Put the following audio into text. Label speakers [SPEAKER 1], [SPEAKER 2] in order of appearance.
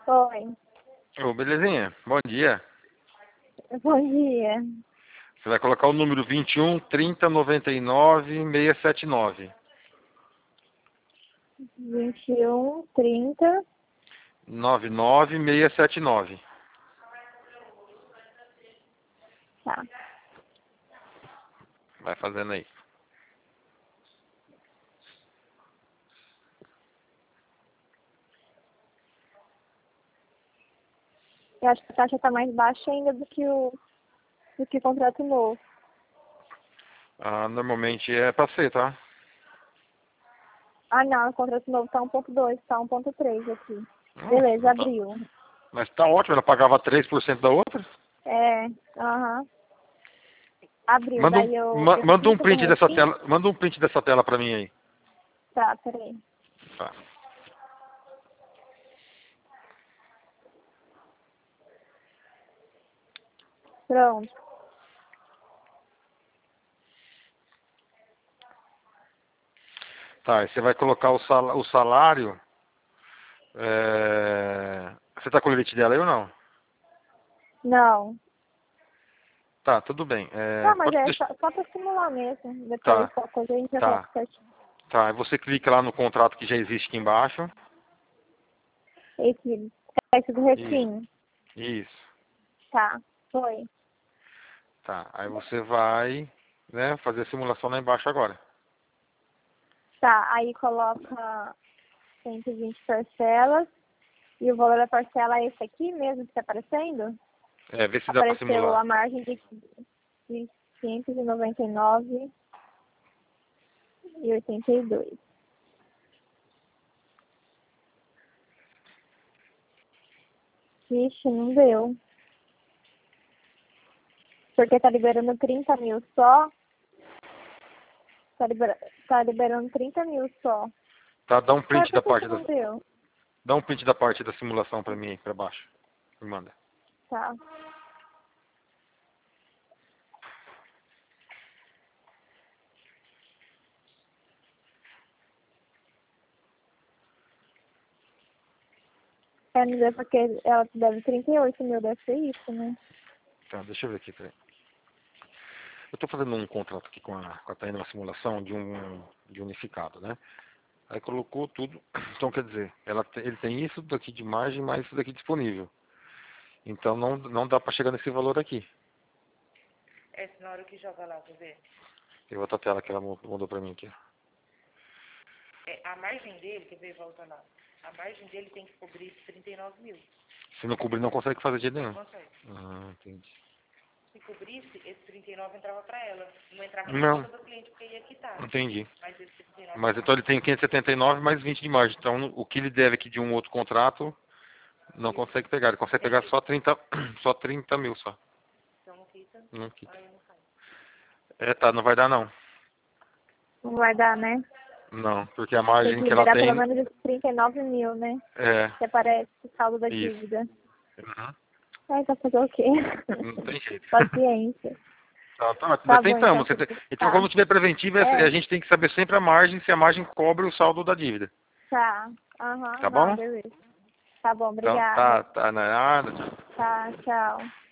[SPEAKER 1] Oi.
[SPEAKER 2] Ô, belezinha? Bom dia.
[SPEAKER 1] Bom dia.
[SPEAKER 2] Você vai colocar o número 21 30 99 679.
[SPEAKER 1] 21, 30.
[SPEAKER 2] 99679.
[SPEAKER 1] Tá.
[SPEAKER 2] Vai fazendo aí.
[SPEAKER 1] Eu acho que a taxa está mais baixa ainda do que o contrato novo.
[SPEAKER 2] Ah, normalmente é pra ser, tá?
[SPEAKER 1] Ah, não. O contrato novo tá 1,2, tá 1,3 aqui. Beleza,
[SPEAKER 2] Não tá.
[SPEAKER 1] abriu.
[SPEAKER 2] Mas tá ótimo, ela pagava 3% da outra.
[SPEAKER 1] É, aham. Abriu,
[SPEAKER 2] Manda
[SPEAKER 1] daí eu
[SPEAKER 2] manda um
[SPEAKER 1] clico no
[SPEAKER 2] print dessa
[SPEAKER 1] refim.
[SPEAKER 2] tela, manda um print dessa tela pra mim aí.
[SPEAKER 1] Tá, peraí.
[SPEAKER 2] Tá.
[SPEAKER 1] Pronto.
[SPEAKER 2] Tá, aí você vai colocar o salário. Você tá com o limite dela aí ou não?
[SPEAKER 1] Não.
[SPEAKER 2] Tá, tudo bem.
[SPEAKER 1] Não, mas
[SPEAKER 2] Pode
[SPEAKER 1] é
[SPEAKER 2] deixar.
[SPEAKER 1] só pra simular mesmo. Depois,
[SPEAKER 2] Tá,
[SPEAKER 1] qualquer coisa, a gente já coloca
[SPEAKER 2] tá,
[SPEAKER 1] certinho.
[SPEAKER 2] tá. Aí você clica lá no contrato que já existe aqui embaixo.
[SPEAKER 1] Esse do
[SPEAKER 2] Isso,
[SPEAKER 1] refim.
[SPEAKER 2] isso.
[SPEAKER 1] Tá, foi.
[SPEAKER 2] Tá. Aí você vai, né, fazer a simulação lá embaixo agora.
[SPEAKER 1] Tá, aí coloca 120 parcelas. E o valor da parcela é esse aqui mesmo que está aparecendo?
[SPEAKER 2] Vê se dá pra
[SPEAKER 1] Apareceu
[SPEAKER 2] simular.
[SPEAKER 1] a margem de 599,82. Vixe, não deu. Porque tá liberando 30 mil só. Tá liberando 30 mil só.
[SPEAKER 2] Tá, dá um
[SPEAKER 1] Mas
[SPEAKER 2] print
[SPEAKER 1] por
[SPEAKER 2] da
[SPEAKER 1] que que
[SPEAKER 2] parte da,
[SPEAKER 1] não deu?
[SPEAKER 2] dá um print da parte da simulação pra mim aí, pra baixo. Me manda.
[SPEAKER 1] Tá. É, não deu porque ela deve 38 mil, deve ser isso, né?
[SPEAKER 2] Tá, deixa eu ver aqui, peraí. Eu tô fazendo um contrato aqui com a Taina, uma simulação de unificado, né? Aí colocou tudo. Então, quer dizer, ele tem isso daqui de margem, mais isso daqui disponível. Então, não dá para chegar nesse valor aqui.
[SPEAKER 3] Essa na hora que joga lá, quer ver?
[SPEAKER 2] Tem outra tela que ela mandou para mim aqui.
[SPEAKER 3] A margem dele, quer ver, volta lá. A margem dele tem que cobrir 39 mil.
[SPEAKER 2] Se não cobrir, não consegue fazer de jeito nenhum.
[SPEAKER 3] Não consegue.
[SPEAKER 2] Ah, entendi.
[SPEAKER 3] Se cobrisse, esse 39 entrava para ela. Não entrava na
[SPEAKER 2] Não,
[SPEAKER 3] conta do cliente, porque ia quitar.
[SPEAKER 2] entendi.
[SPEAKER 3] Mas esse 39
[SPEAKER 2] Mas então ele tem 579 mais 20 de margem. Então, o que ele deve aqui de um outro contrato, não consegue pegar. Ele consegue pegar só 30, só 30 mil só.
[SPEAKER 3] então não quita,
[SPEAKER 2] Não quita.
[SPEAKER 3] aí não faz.
[SPEAKER 2] Tá, não vai dar não.
[SPEAKER 1] Não vai dar, né?
[SPEAKER 2] Não, porque a
[SPEAKER 1] Tem
[SPEAKER 2] margem
[SPEAKER 1] que
[SPEAKER 2] que ela
[SPEAKER 1] liberar pelo
[SPEAKER 2] tem
[SPEAKER 1] menos esses 39 mil, né?
[SPEAKER 2] é
[SPEAKER 1] Que aparece o saldo da
[SPEAKER 2] isso.
[SPEAKER 1] dívida.
[SPEAKER 2] Uhum.
[SPEAKER 1] Aí vai fazer o quê?
[SPEAKER 2] Não tem jeito.
[SPEAKER 1] Paciência.
[SPEAKER 2] Tá, mas
[SPEAKER 1] Tá bom, então.
[SPEAKER 2] tentamos. Então,
[SPEAKER 1] Tá.
[SPEAKER 2] quando tiver preventiva, a
[SPEAKER 1] É,
[SPEAKER 2] gente tem que saber sempre a margem, se a margem cobre o saldo da dívida.
[SPEAKER 1] tá. Aham,
[SPEAKER 2] Tá
[SPEAKER 1] não,
[SPEAKER 2] bom?
[SPEAKER 1] beleza. Tá bom,
[SPEAKER 2] Então,
[SPEAKER 1] obrigada.
[SPEAKER 2] tá, não é nada. Tchau.
[SPEAKER 1] Tá, tchau.